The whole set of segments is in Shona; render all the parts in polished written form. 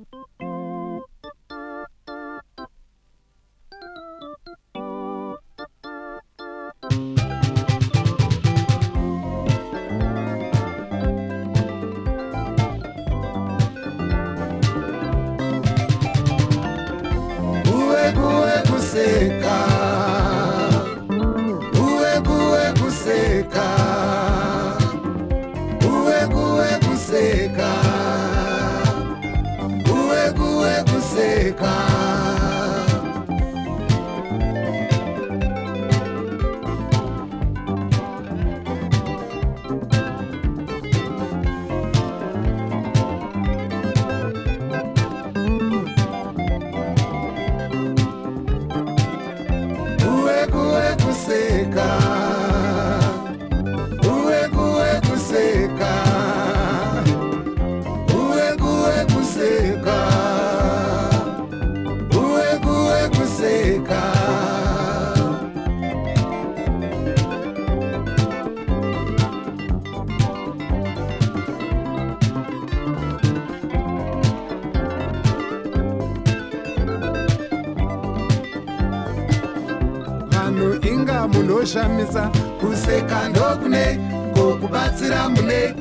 inga munoshamisa kuseka ndokune kokubatsira mune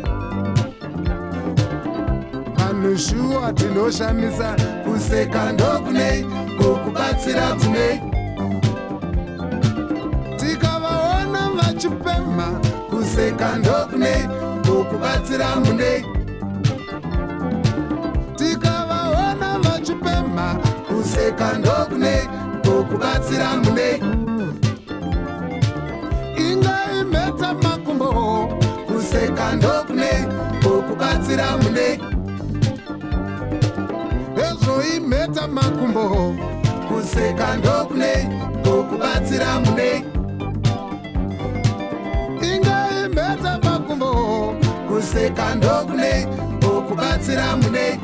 vanushuwa tinoshamisa kuseka ndokune kokubatsira mune tikavaona vachipemha kuseka ndokune kokubatsira mune tikavaona vachipemha kuseka ndokune kokubatsira mune ingaimeta makumbo kuseka ndokune kokubatsira mune ezvoimeta makumbo kuseka ndokune kokubatsira mune ingaimeta makumbo kuseka ndokune kokubatsira mune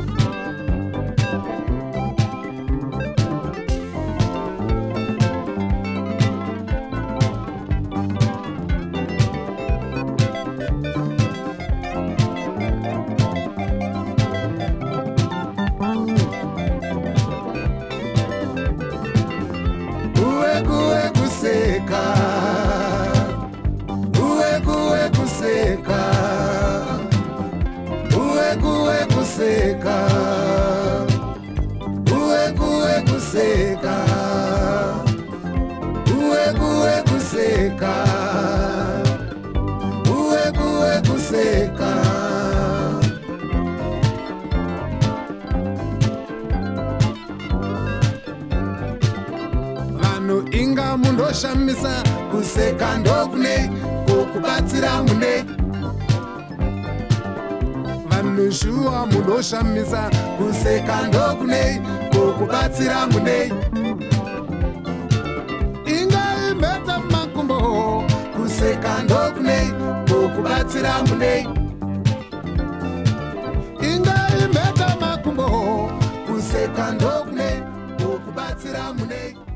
vanhu inga mundoshamisa kuseka ndokune kokubatsira mune vanhu shuwa mundoshamisa kuseka ndokune kokubatsira mune inga imeta makumbo kuseka ndokune kokubatsira mune inga imeta makumbo kuseka ndokune kokubatsira mune